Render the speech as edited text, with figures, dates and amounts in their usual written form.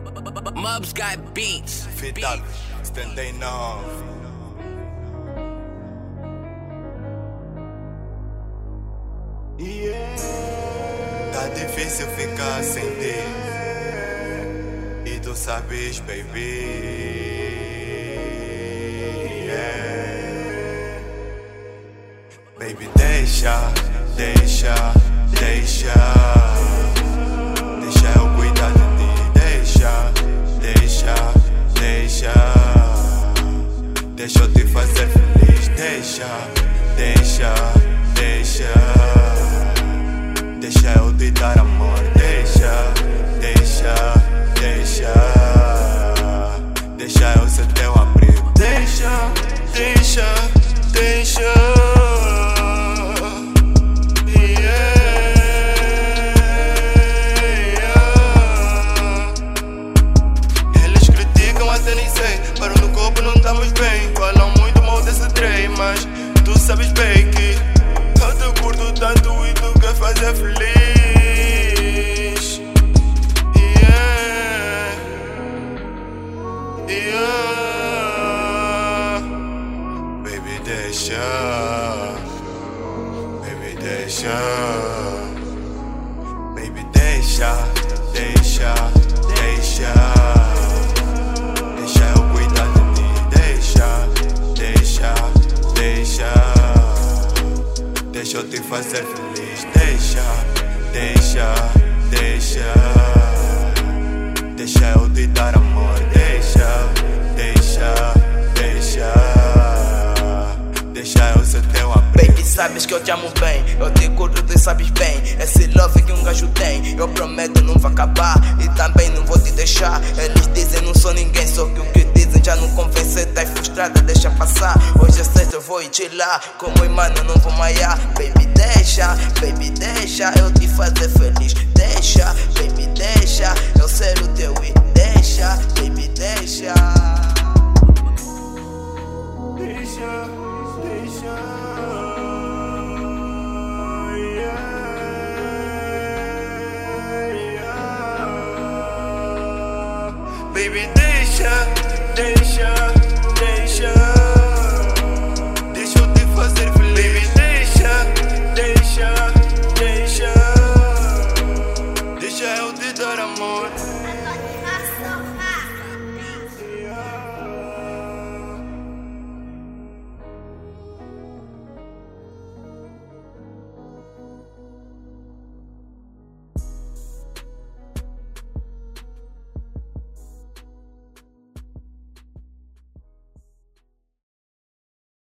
Mubs got beats. Fita 79. Tá difícil ficar sem ti, e tu sabes, baby. Baby, deixa eu cuidar de ti. Deixa eu te fazer feliz. Deixa eu te dar amor. Deixa eu ser teu abrigo. Deixa Eles criticam até nem sei, para no corpo não estamos bem. Falam muito mal desse trem, mas tu sabes bem que eu te curto tanto e tu quer fazer feliz. Baby, deixa eu cuidar de ti. Deixa eu te fazer feliz. Deixa eu te dar amor. Deixa eu ser teu abrigo. Baby, sabes que eu te amo bem, eu te curto, tu sabes bem. Esse love que um gajo tem, eu prometo não vai acabar e também não vou te deixar. Eles dizem não sou ninguém, só que o que dizem já não convence. Tá frustrada, deixa passar. Hoje é sexta, eu vou ir chilar. Como mano, não vou maiar. Baby, deixa eu te fazer feliz. Baby, deixa eu ser o teu e deixa, baby, deixa. Baby, deixa eu te fazer feliz. Baby, deixa eu te dar amor.